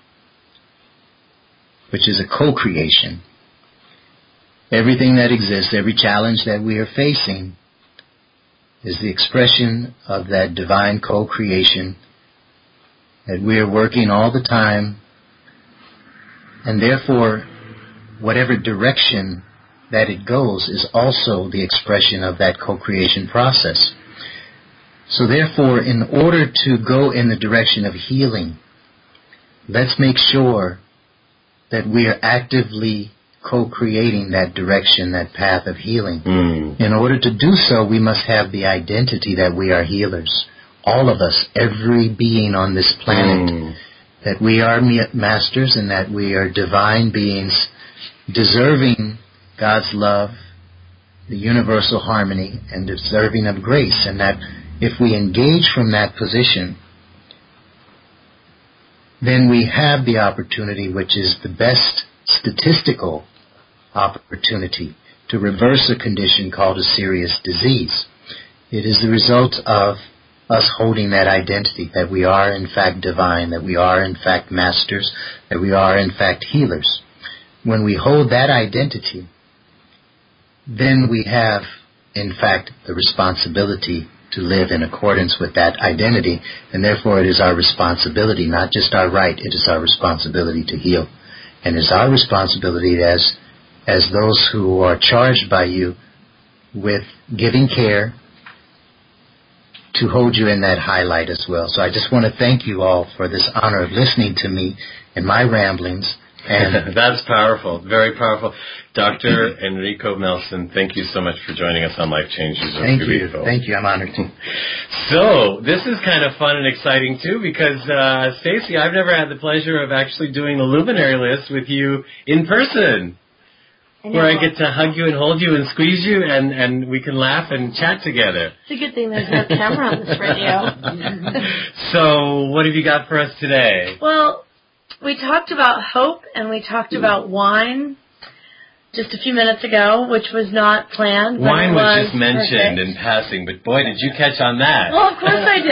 Speaker 3: which is a co-creation. Everything that exists, every challenge that we are facing, is the expression of that divine co-creation that we are working all the time, and therefore, whatever direction that it goes is also the expression of that co-creation process. So therefore, in order to go in the direction of healing, let's make sure that we are actively co-creating that direction, that path of healing.
Speaker 2: Mm.
Speaker 3: In order to do so, we must have the identity that we are healers. All of us, every being on this planet,
Speaker 2: Mm.
Speaker 3: that we are masters and that we are divine beings deserving God's love, the universal harmony, and deserving of grace. And that if we engage from that position, then we have the opportunity, which is the best statistical opportunity, to reverse a condition called a serious disease. It is the result of us holding that identity, that we are in fact divine, that we are in fact masters, that we are in fact healers. When we hold that identity, then we have in fact the responsibility to live in accordance with that identity, and therefore it is our responsibility, not just our right, it is our responsibility to heal. And it's our responsibility as as those who are charged by you with giving care to hold you in that highlight as well. So I just want to thank you all for this honor of listening to me and my ramblings. And
Speaker 2: that's powerful, very powerful. Doctor Enrico Melson, thank you so much for joining us on Life Changes.
Speaker 3: Thank you. Thank you. I'm honored to.
Speaker 2: So this is kind of fun and exciting too, because uh, Stacy, I've never had the pleasure of actually doing the luminary list with you in person,
Speaker 4: I
Speaker 2: where I get to hug you and hold you and squeeze you, and, and we can laugh and chat together.
Speaker 4: It's a good thing there's no camera on this radio.
Speaker 2: So what have you got for us today?
Speaker 4: Well, we talked about hope and we talked about wine just a few minutes ago, which was not planned. But
Speaker 2: Wine
Speaker 4: it
Speaker 2: was,
Speaker 4: was
Speaker 2: just mentioned
Speaker 4: perfect.
Speaker 2: in passing, but boy, did you catch on that.
Speaker 4: Well, of course I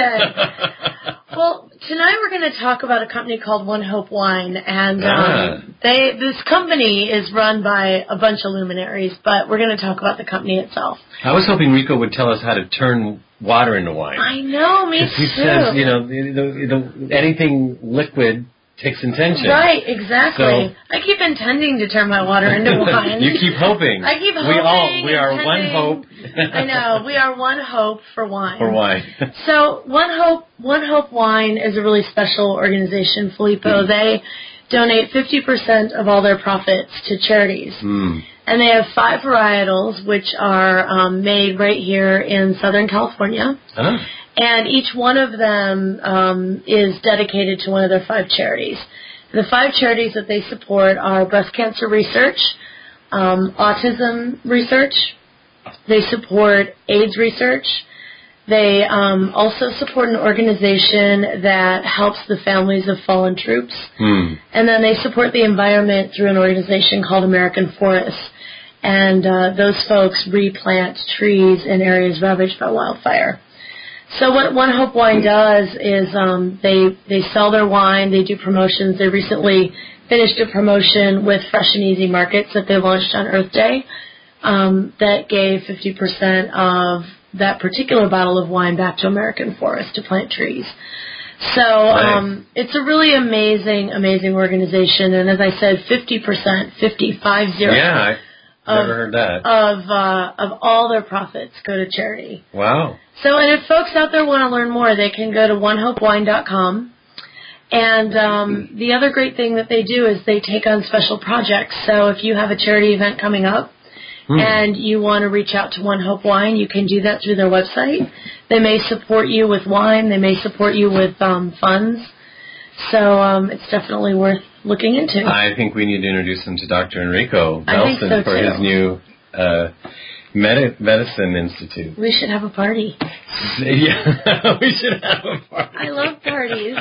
Speaker 4: did. Well, tonight we're going to talk about a company called One Hope Wine, and um,
Speaker 2: Ah.
Speaker 4: they this company is run by a bunch of luminaries, but we're going to talk about the company itself.
Speaker 2: I was hoping Rico would tell us how to turn water into wine.
Speaker 4: I know, me too.
Speaker 2: Because he says, you know, the, the, the, anything liquid takes intention.
Speaker 4: Right, exactly.
Speaker 2: So,
Speaker 4: I keep intending to turn my water into wine.
Speaker 2: You keep hoping.
Speaker 4: I keep hoping.
Speaker 2: We all, we are one hope.
Speaker 4: I know, we are one hope for wine.
Speaker 2: For wine.
Speaker 4: So One Hope, One Hope Wine is a really special organization, Filippo. Mm. They donate fifty percent of all their profits to charities.
Speaker 2: Mm.
Speaker 4: And they have five varietals, which are um, made right here in Southern California.
Speaker 2: Oh.
Speaker 4: And each one of them um, is dedicated to one of their five charities. The five charities that they support are breast cancer research, um, autism research, they support AIDS research, they um, also support an organization that helps the families of fallen troops,
Speaker 2: mm.
Speaker 4: and then they support the environment through an organization called American Forests. And uh, those folks replant trees in areas ravaged by wildfire. So what One Hope Wine does is um, they they sell their wine, they do promotions. They recently finished a promotion with Fresh and Easy Markets that they launched on Earth Day um, that gave fifty percent of that particular bottle of wine back to American Forest to plant trees. So um, it's a really amazing, amazing organization. And as I said, fifty percent, fifty, five zero.
Speaker 2: Yeah, I never heard that.
Speaker 4: Of, uh, of all their profits go to charity.
Speaker 2: Wow.
Speaker 4: So, and if folks out there want to learn more, they can go to one hope wine dot com. And um, the other great thing that they do is they take on special projects. So if you have a charity event coming up mm. and you want to reach out to One Hope Wine, you can do that through their website. They may support you with wine. They may support you with um, funds. So um, it's definitely worth looking into.
Speaker 2: I think we need to introduce him to Doctor Enrico Melson
Speaker 4: so
Speaker 2: for
Speaker 4: too.
Speaker 2: his new uh, Medi- Medicine Institute.
Speaker 4: We should have a party.
Speaker 2: Yeah, we should have a party.
Speaker 4: I love parties.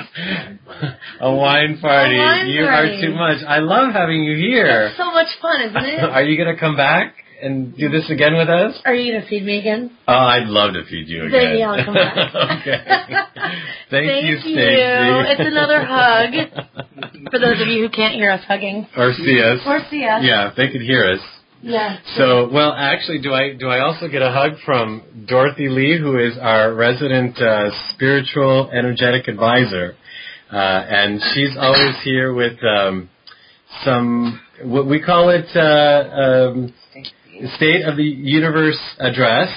Speaker 2: A wine party.
Speaker 4: A wine
Speaker 2: you
Speaker 4: party.
Speaker 2: are too much. I love having you here.
Speaker 4: It's so much fun, isn't it?
Speaker 2: Are you going to come back and do this again with us?
Speaker 4: Are you going to feed me again?
Speaker 2: Oh, I'd love to feed you again.
Speaker 4: Then yeah, I'll come back.
Speaker 2: Okay. Thank,
Speaker 4: Thank
Speaker 2: you,
Speaker 4: you.
Speaker 2: Stacey.
Speaker 4: It's another hug for those of you who can't hear us hugging.
Speaker 2: Or see us.
Speaker 4: Or see us.
Speaker 2: Yeah, if they could hear us.
Speaker 4: Yeah.
Speaker 2: So, well, actually, do I do I also get a hug from Dorothy Lee, who is our resident uh, spiritual energetic advisor, uh, and she's always here with um, some what we call it uh, um, State of the Universe address,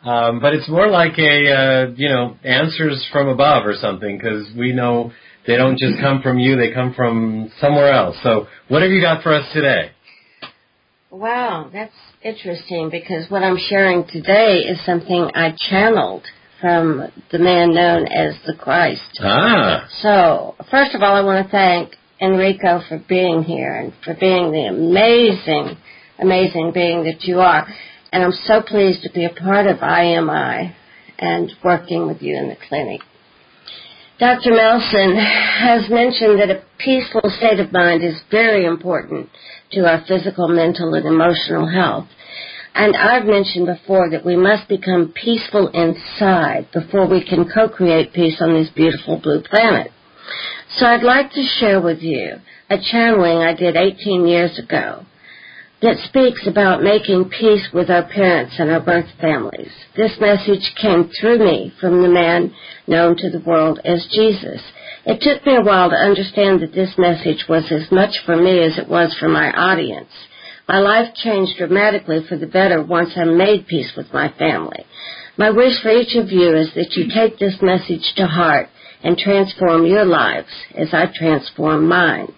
Speaker 2: Um, but it's more like a, uh, you know, answers from above or something, because we know they don't just come from you, they come from somewhere else. So what have you got for us today?
Speaker 5: Wow, that's interesting, because what I'm sharing today is something I channeled from the man known as the Christ.
Speaker 2: Ah.
Speaker 5: So, first of all, I want to thank Enrico for being here and for being the amazing, amazing being that you are. And I'm so pleased to be a part of I M I and working with you in the clinic. Doctor Melson has mentioned that a peaceful state of mind is very important to our physical, mental, and emotional health. And I've mentioned before that we must become peaceful inside before we can co-create peace on this beautiful blue planet. So I'd like to share with you a channeling I did eighteen years ago that speaks about making peace with our parents and our birth families. This message came through me from the man known to the world as Jesus. It took me a while to understand that this message was as much for me as it was for my audience. My life changed dramatically for the better once I made peace with my family. My wish for each of you is that you take this message to heart and transform your lives as I transform mine.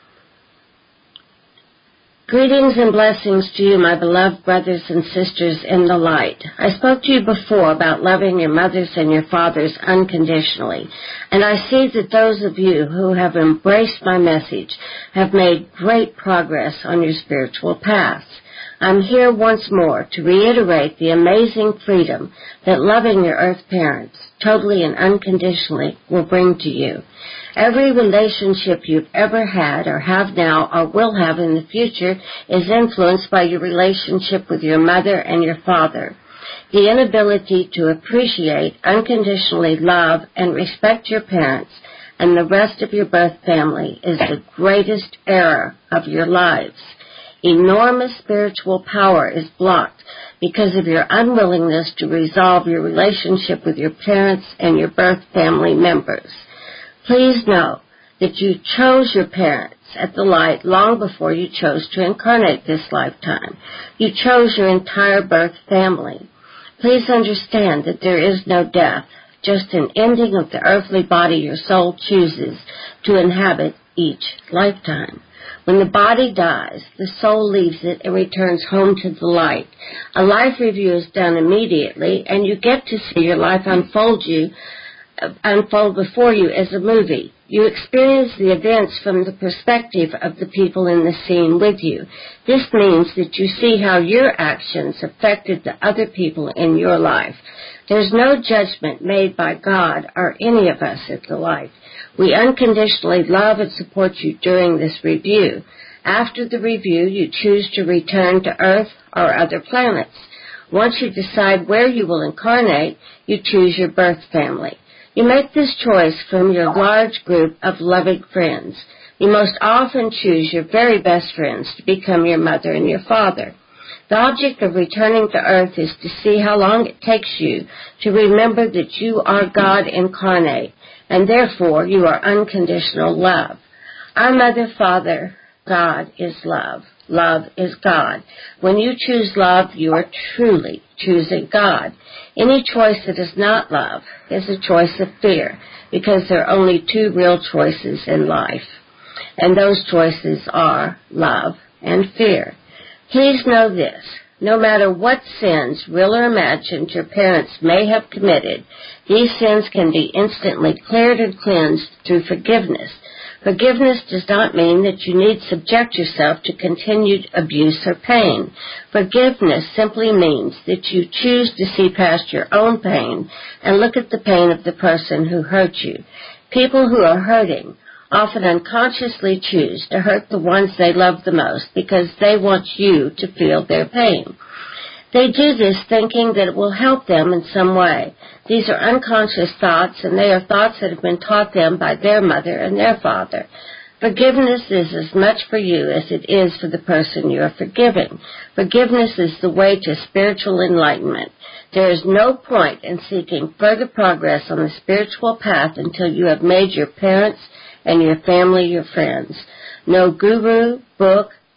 Speaker 5: Greetings and blessings to you, my beloved brothers and sisters in the light. I spoke to you before about loving your mothers and your fathers unconditionally, and I see that those of you who have embraced my message have made great progress on your spiritual paths. I'm here once more to reiterate the amazing freedom that loving your earth parents totally and unconditionally will bring to you. Every relationship you've ever had or have now or will have in the future is influenced by your relationship with your mother and your father. The inability to appreciate, unconditionally love, and respect your parents and the rest of your birth family is the greatest error of your lives. Enormous spiritual power is blocked because of your unwillingness to resolve your relationship with your parents and your birth family members. Please know that you chose your parents at the light long before you chose to incarnate this lifetime. You chose your entire birth family. Please understand that there is no death, just an ending of the earthly body your soul chooses to inhabit each lifetime. When the body dies, the soul leaves it and returns home to the light. A life review is done immediately, and you get to see your life unfold you, uh, unfold before you as a movie. You experience the events from the perspective of the people in the scene with you. This means that you see how your actions affected the other people in your life. There's no judgment made by God or any of us at the light. We unconditionally love and support you during this review. After the review, you choose to return to Earth or other planets. Once you decide where you will incarnate, you choose your birth family. You make this choice from your large group of loving friends. You most often choose your very best friends to become your mother and your father. The object of returning to Earth is to see how long it takes you to remember that you are God incarnate, and therefore you are unconditional love. Our Mother, Father, God is love. Love is God. When you choose love, you are truly choosing God. Any choice that is not love is a choice of fear, because there are only two real choices in life, and those choices are love and fear. Please know this. No matter what sins, real or imagined, your parents may have committed, these sins can be instantly cleared and cleansed through forgiveness. Forgiveness does not mean that you need subject yourself to continued abuse or pain. Forgiveness simply means that you choose to see past your own pain and look at the pain of the person who hurt you. People who are hurting often unconsciously choose to hurt the ones they love the most because they want you to feel their pain. They do this thinking that it will help them in some way. These are unconscious thoughts, and they are thoughts that have been taught them by their mother and their father. Forgiveness is as much for you as it is for the person you are forgiving. Forgiveness is the way to spiritual enlightenment. There is no point in seeking further progress on the spiritual path until you have made your parents and your family your friends. No guru, book,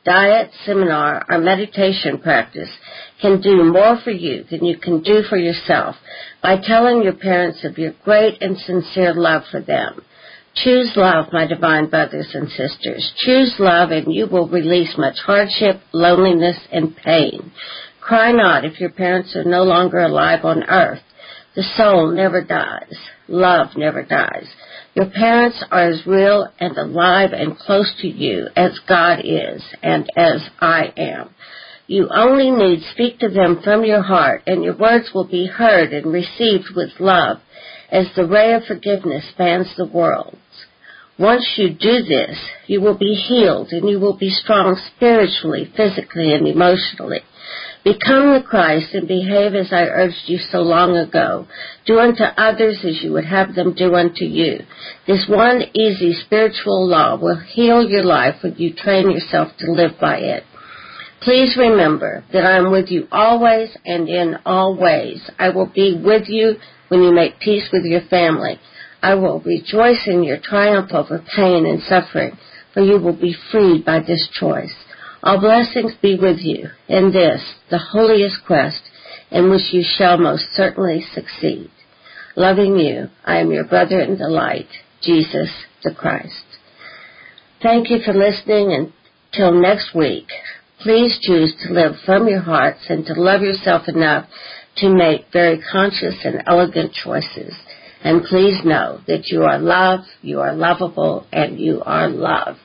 Speaker 5: diet, seminar, or meditation practice can do more for you than you can do for yourself by telling your parents of your great and sincere love for them. Choose love, my divine brothers and sisters. Choose love, and you will release much hardship, loneliness, and pain. Cry not if your parents are no longer alive on earth. The soul never dies. Love never dies. Your parents are as real and alive and close to you as God is and as I am. You only need speak to them from your heart, and your words will be heard and received with love as the ray of forgiveness spans the world. Once you do this, you will be healed and you will be strong spiritually, physically, and emotionally. Become the Christ and behave as I urged you so long ago. Do unto others as you would have them do unto you. This one easy spiritual law will heal your life when you train yourself to live by it. Please remember that I am with you always and in all ways. I will be with you when you make peace with your family. I will rejoice in your triumph over pain and suffering, for you will be freed by this choice. All blessings be with you in this, the holiest quest, in which you shall most certainly succeed. Loving you, I am your brother in the light, Jesus the Christ. Thank you for listening. Until next week, please choose to live from your hearts and to love yourself enough to make very conscious and elegant choices. And please know that you are loved, you are lovable, and you are loved.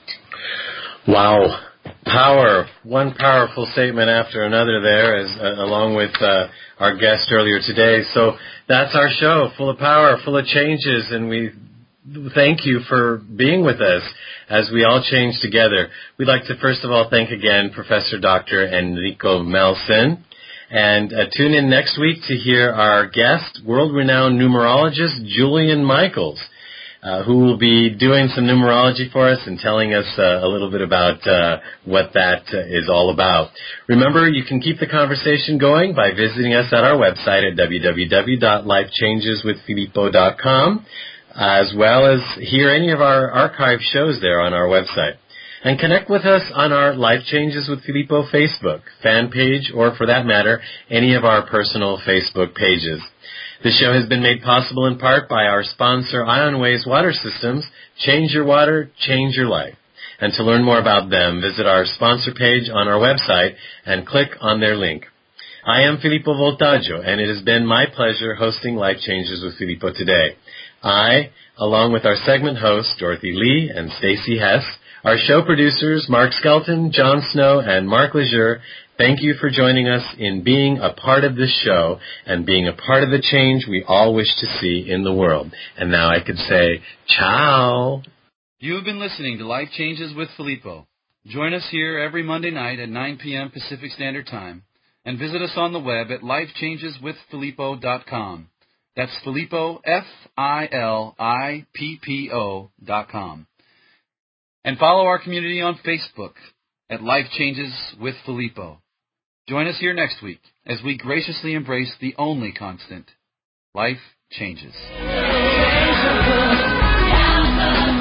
Speaker 2: Wow. Power. One powerful statement after another there, as uh, along with uh, our guest earlier today. So that's our show, full of power, full of changes, and we thank you for being with us as we all change together. We'd like to first of all thank again Professor Doctor Enrico Melson. And uh, tune in next week to hear our guest, world-renowned numerologist Julian Michaels, uh, who will be doing some numerology for us and telling us uh, a little bit about uh, what that uh, is all about. Remember, you can keep the conversation going by visiting us at our website at w w w dot life changes with filippo dot com, as well as hear any of our archive shows there on our website. And connect with us on our Life Changes with Filippo Facebook fan page, or for that matter, any of our personal Facebook pages. This show has been made possible in part by our sponsor, IonWays Water Systems. Change your water, change your life. And to learn more about them, visit our sponsor page on our website and click on their link. I am Filippo Voltaggio, and it has been my pleasure hosting Life Changes with Filippo today. I, along with our segment hosts, Dorothy Lee and Stacy Hess, our show producers, Mark Skelton, John Snow, and Mark Lejeune, thank you for joining us in being a part of this show and being a part of the change we all wish to see in the world. And now I could say, ciao.
Speaker 1: You have been listening to Life Changes with Filippo. Join us here every Monday night at nine p.m. Pacific Standard Time, and visit us on the web at life changes with filippo dot com. That's Filippo, F I L I P P O dot com. And follow our community on Facebook at Life Changes with Filippo. Join us here next week as we graciously embrace the only constant, life changes.